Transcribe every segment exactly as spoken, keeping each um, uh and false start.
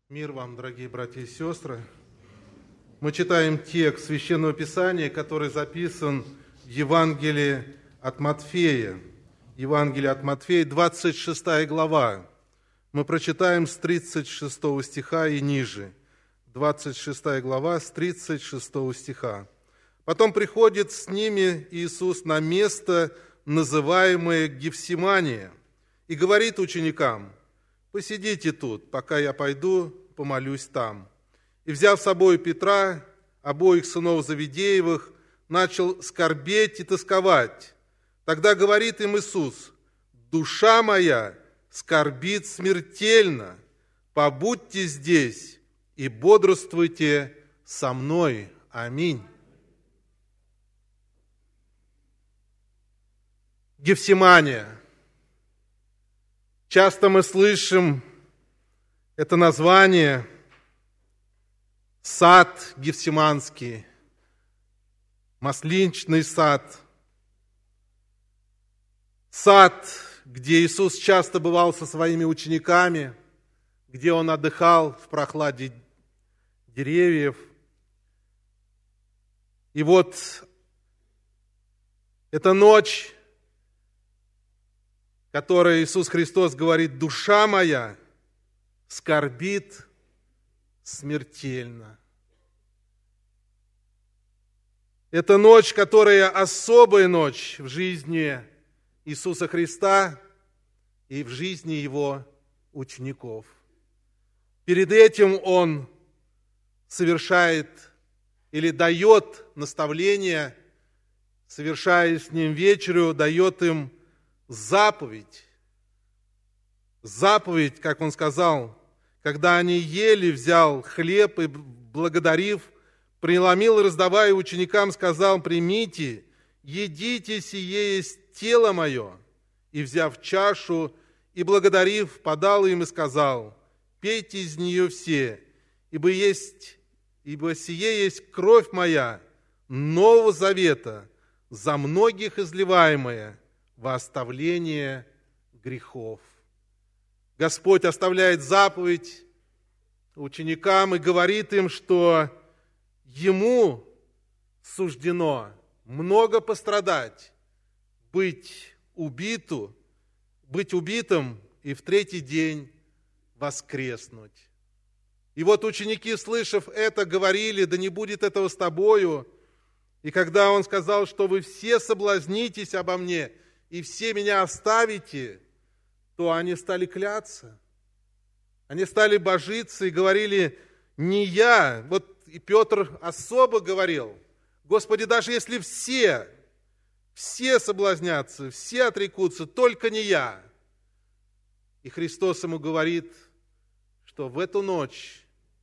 Мир вам, дорогие братья и сестры. Мы читаем текст Священного Писания, который записан в Евангелии от Матфея. Евангелие от Матфея, двадцать шестая глава. Мы прочитаем с тридцать шестого стиха и ниже. двадцать шестая глава с тридцать шестого стиха. «Потом приходит с ними Иисус на место, называемое Гефсимания, и говорит ученикам: посидите тут, пока я пойду помолюсь там. И, взяв с собой Петра, обоих сынов Завидеевых, начал скорбеть и тосковать. Тогда говорит им Иисус: душа моя скорбит смертельно, побудьте здесь и бодрствуйте со мной. Аминь». Гефсимания. Часто мы слышим это название сад Гефсиманский, масличный сад, сад, где Иисус часто бывал со своими учениками, где Он отдыхал в прохладе деревьев. И вот эта ночь, которой Иисус Христос говорит: душа моя скорбит смертельно. Это ночь, которая особая ночь в жизни Иисуса Христа и в жизни Его учеников. Перед этим Он совершает или дает наставление, совершая с Ним вечерю, дает им заповедь. Заповедь, как Он сказал, когда они ели, взял хлеб и, благодарив, преломил и, раздавая ученикам, сказал: примите, едите, сие есть тело мое. И, взяв чашу и, благодарив, подал им и сказал: пейте из нее все, ибо, есть, ибо сие есть кровь моя Нового Завета, за многих изливаемая во оставление грехов. Господь оставляет заповедь ученикам и говорит им, что Ему суждено много пострадать, быть убиту, быть убитым и в третий день воскреснуть. И вот ученики, слышав это, говорили: да не будет этого с тобою. И когда Он сказал, что вы все соблазнитесь обо мне и все меня оставите, то они стали кляться. Они стали божиться и говорили: не я. Вот и Петр особо говорил: Господи, даже если все, все соблазнятся, все отрекутся, только не я. И Христос ему говорит, что в эту ночь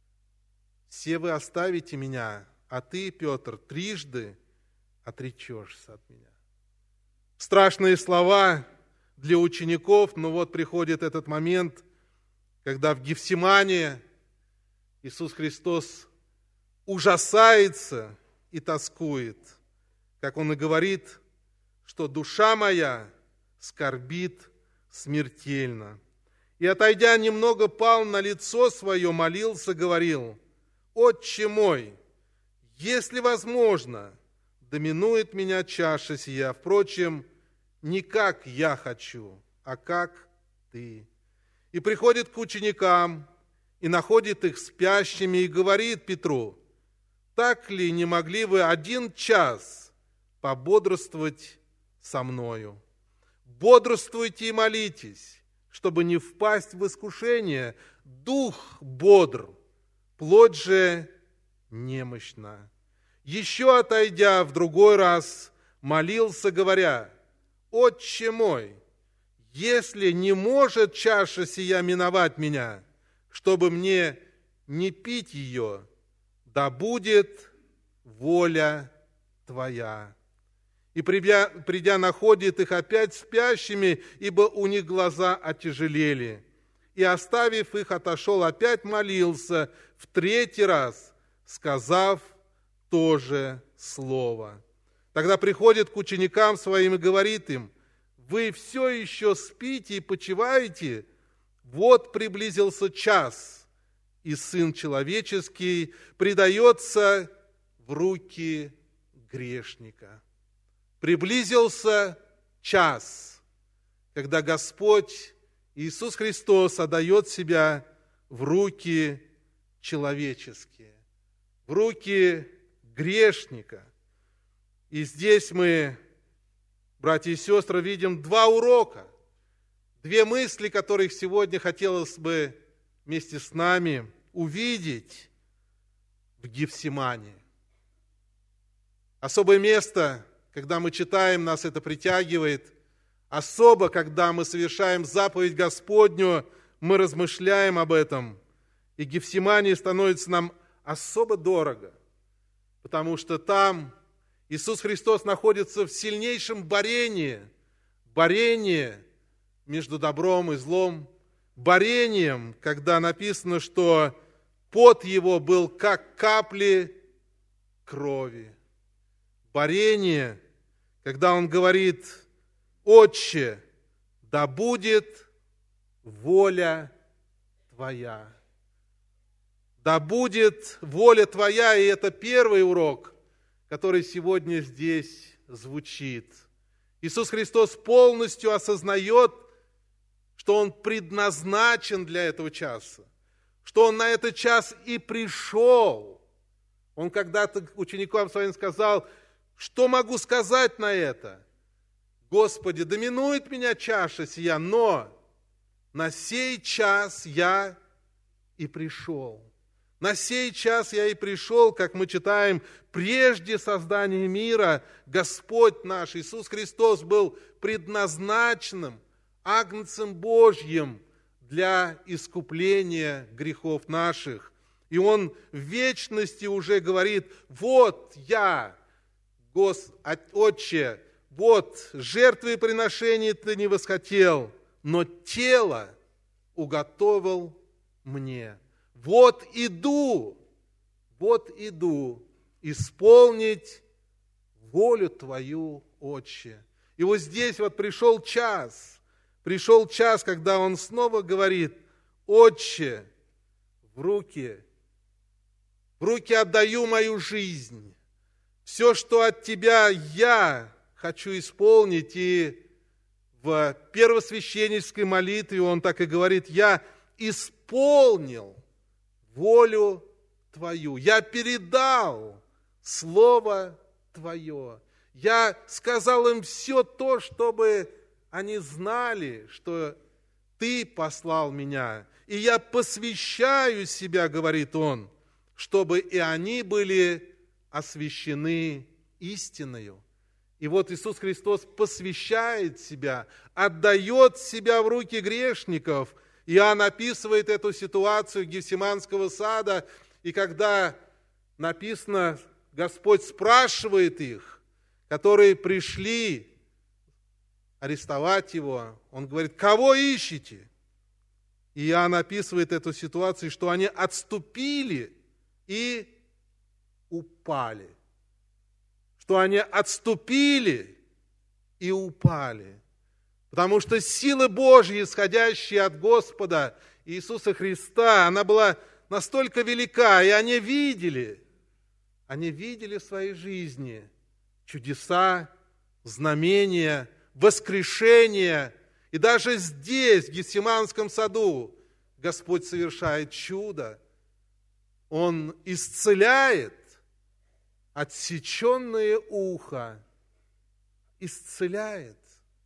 все вы оставите меня, а ты, Петр, трижды отречешься от меня. Страшные слова для учеников, но вот приходит этот момент, когда в Гефсимании Иисус Христос ужасается и тоскует, как Он и говорит, что душа моя скорбит смертельно. И, отойдя немного, пал на лицо свое, молился, говорил: Отче мой, если возможно, да минует меня чаша сия, впрочем, не как я хочу, а как ты. И приходит к ученикам, и находит их спящими, и говорит Петру: так ли не могли вы один час пободрствовать со мною? Бодрствуйте и молитесь, чтобы не впасть в искушение. Дух бодр, плоть же немощна. Еще отойдя в другой раз, молился, говоря: Отче мой, если не может чаша сия миновать меня, чтобы мне не пить ее, да будет воля Твоя. И придя, придя находит их опять спящими, ибо у них глаза отяжелели. И, оставив их, отошел, опять молился в третий раз, сказав то же слово. Тогда приходит к ученикам своим и говорит им: вы все еще спите и почиваете? Вот приблизился час, и Сын Человеческий предается в руки грешника. Приблизился час, когда Господь Иисус Христос отдает себя в руки человеческие, в руки грешника. И здесь мы, братья и сестры, видим два урока, две мысли, которых сегодня хотелось бы вместе с нами увидеть в Гефсимании. Особое место, когда мы читаем, нас это притягивает. Особо, когда мы совершаем заповедь Господню, мы размышляем об этом. И Гефсимания становится нам особо дорого, потому что там Иисус Христос находится в сильнейшем борении, борении между добром и злом, борением, когда написано, что пот его был как капли крови. Борение, когда он говорит: «Отче, да будет воля Твоя». Да будет воля Твоя, и это первый урок, который сегодня здесь звучит. Иисус Христос полностью осознает, что Он предназначен для этого часа, что Он на этот час и пришел. Он когда-то ученикам своим сказал: «Что могу сказать на это? Господи, доминует меня чаша сия, но на сей час я и пришел». На сей час я и пришел, как мы читаем, прежде создания мира Господь наш Иисус Христос был предназначенным Агнцем Божьим для искупления грехов наших. И Он в вечности уже говорит: «Вот я, Гос, Отче, вот жертвы и приношения Ты не восхотел, но тело уготовил мне. Вот иду, вот иду исполнить волю Твою, Отче». И вот здесь вот пришел час, пришел час, когда Он снова говорит: «Отче, в руки, в руки отдаю мою жизнь. Все, что от Тебя, я хочу исполнить». И в первосвященнической молитве Он так и говорит: «Я исполнил волю Твою, я передал Слово Твое, я сказал им все то, чтобы они знали, что Ты послал меня, и я посвящаю себя, — говорит Он, — чтобы и они были освящены истиною». И вот Иисус Христос посвящает себя, отдает себя в руки грешников. Иоанн описывает эту ситуацию Гефсиманского сада, и когда написано, Господь спрашивает их, которые пришли арестовать Его, Он говорит: «Кого ищете?» И Иоанн описывает эту ситуацию, что они отступили и упали. Что они отступили и упали. Потому что сила Божья, исходящая от Господа Иисуса Христа, она была настолько велика, и они видели, они видели в своей жизни чудеса, знамения, воскрешения. И даже здесь, в Гефсиманском саду, Господь совершает чудо. Он исцеляет отсеченное ухо, исцеляет.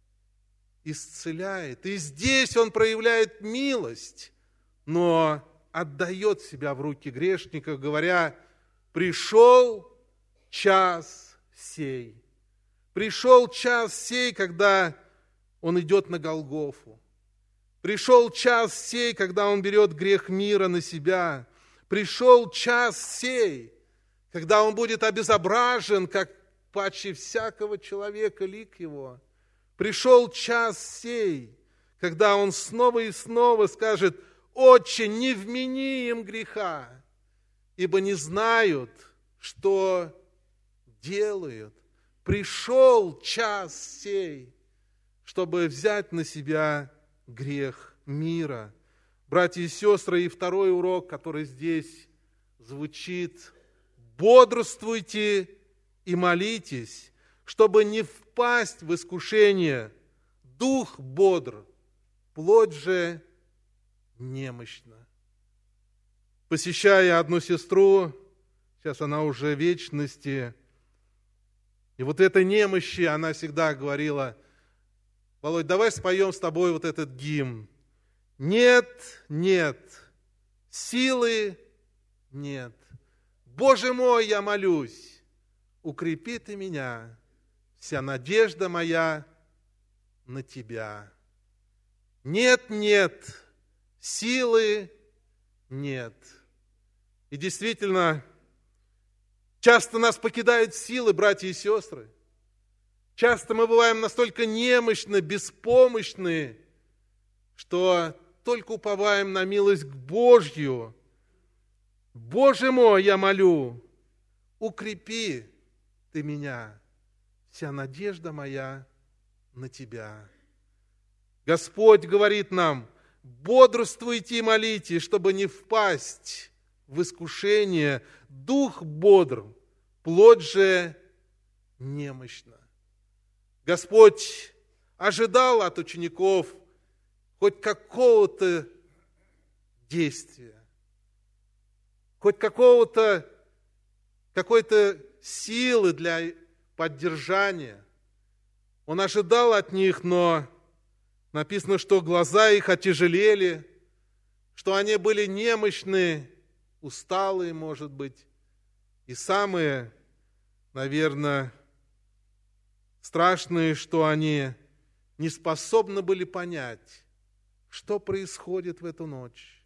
исцеляет. И здесь Он проявляет милость, но отдает себя в руки грешников, говоря: «Пришел час сей». Пришел час сей, когда Он идет на Голгофу. Пришел час сей, когда Он берет грех мира на себя. Пришел час сей, когда Он будет обезображен, как паче всякого человека лик Его. Пришел час сей, когда Он снова и снова скажет: «Отче, не вмени им греха, ибо не знают, что делают». Пришел час сей, чтобы взять на себя грех мира. Братья и сестры, и второй урок, который здесь звучит: бодрствуйте и молитесь, чтобы не впасть в искушение. Дух бодр, плоть же немощна. Посещая одну сестру, сейчас она уже в вечности, и вот этой немощи она всегда говорила: Володь, давай споем с тобой вот этот гимн. Нет, нет, силы нет. Боже мой, я молюсь, укрепи ты меня, вся надежда моя на тебя. Нет, нет, силы нет. И действительно, часто нас покидают силы, братья и сестры. Часто мы бываем настолько немощны, беспомощны, что только уповаем на милость Божью. Боже мой, я молю, укрепи ты меня, вся надежда моя на тебя. Господь говорит нам: бодрствуйте и молитесь, чтобы не впасть в искушение. Дух бодр, плоть же немощна. Господь ожидал от учеников хоть какого-то действия, хоть какого-то, какой-то силы для поддержания. Он ожидал от них, но написано, что глаза их отяжелели, что они были немощны, усталые, может быть. И самое, наверное, страшное, что они не способны были понять, что происходит в эту ночь.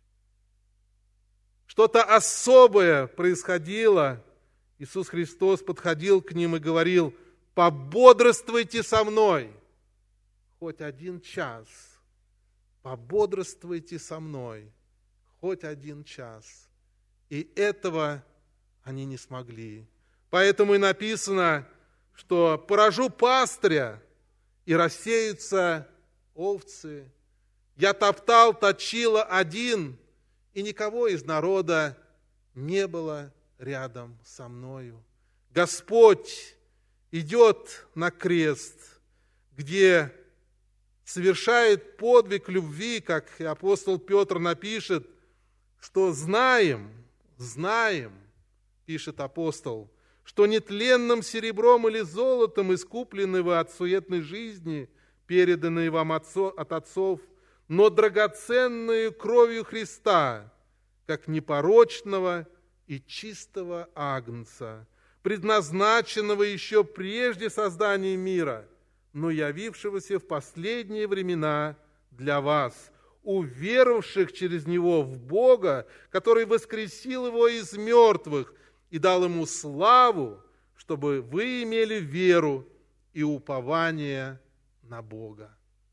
Что-то особое происходило. Иисус Христос подходил к ним и говорил: пободрствуйте со мной хоть один час. Пободрствуйте со мной хоть один час. И этого они не смогли. Поэтому и написано, что поражу пастыря, и рассеются овцы. Я топтал, точила один, и никого из народа не было рядом со мною. Господь идет на крест, где совершает подвиг любви, как апостол Петр напишет, что знаем, знаем, пишет апостол, что нетленным серебром или золотом искуплены вы от суетной жизни, переданные вам от отцов, но драгоценную кровью Христа, как непорочного и чистого агнца, предназначенного еще прежде создания мира, но явившегося в последние времена для вас, уверовавших через Него в Бога, который воскресил Его из мертвых и дал Ему славу, чтобы вы имели веру и упование на Бога.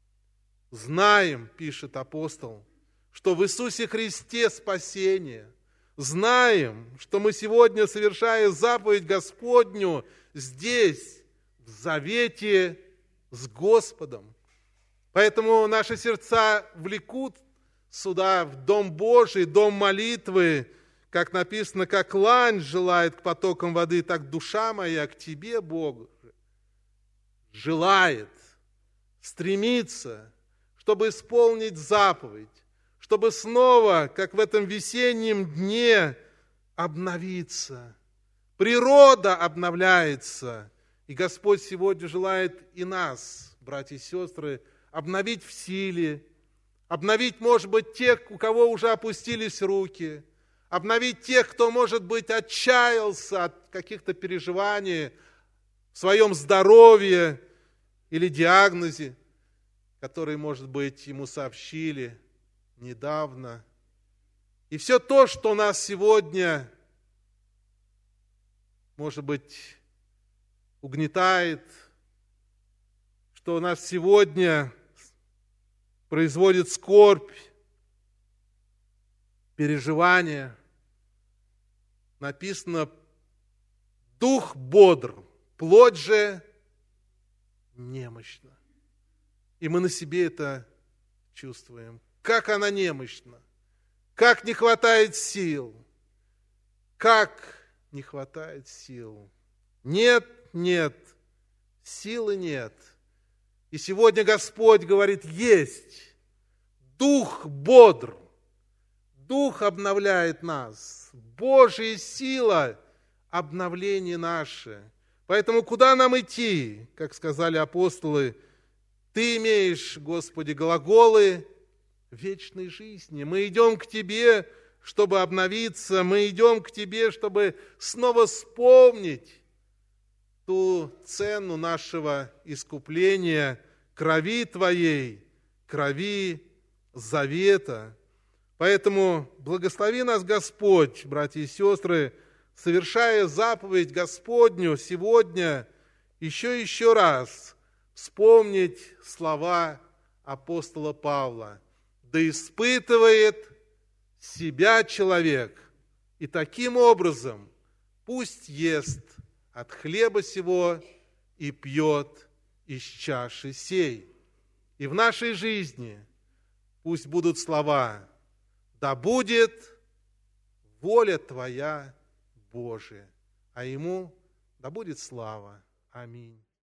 Знаем, пишет апостол, что в Иисусе Христе спасение. Знаем, что мы сегодня, совершая заповедь Господню, здесь, в завете с Господом. Поэтому наши сердца влекут сюда, в Дом Божий, Дом молитвы, как написано, как лань желает к потокам воды, так душа моя к Тебе, Богу, желает, стремится, чтобы исполнить заповедь, чтобы снова, как в этом весеннем дне, обновиться. Природа обновляется, и Господь сегодня желает и нас, братья и сестры, обновить в силе, обновить, может быть, тех, у кого уже опустились руки, обновить тех, кто, может быть, отчаялся от каких-то переживаний в своем здоровье или диагнозе, который, может быть, ему сообщили недавно. И все то, что нас сегодня, может быть, угнетает, что нас сегодня производит скорбь, переживания, написано: дух бодр, плоть же немощна. И мы на себе это чувствуем. Как она немощна. Как не хватает сил! Как не хватает сил! Нет, нет, силы нет. И сегодня Господь говорит, есть. Дух бодр, Дух обновляет нас. Божья сила – обновление наше. Поэтому куда нам идти? Как сказали апостолы, Ты имеешь, Господи, глаголы вечной жизни. Мы идем к Тебе, чтобы обновиться. Мы идем к Тебе, чтобы снова вспомнить ту цену нашего искупления, крови Твоей, крови завета. Поэтому благослови нас, Господь, братья и сестры, совершая заповедь Господню сегодня, еще и еще раз вспомнить слова апостола Павла. Да испытывает себя человек, и таким образом пусть ест от хлеба сего и пьет из чаши сей. И в нашей жизни пусть будут слова: да будет воля Твоя, Божия, а Ему да будет слава. Аминь.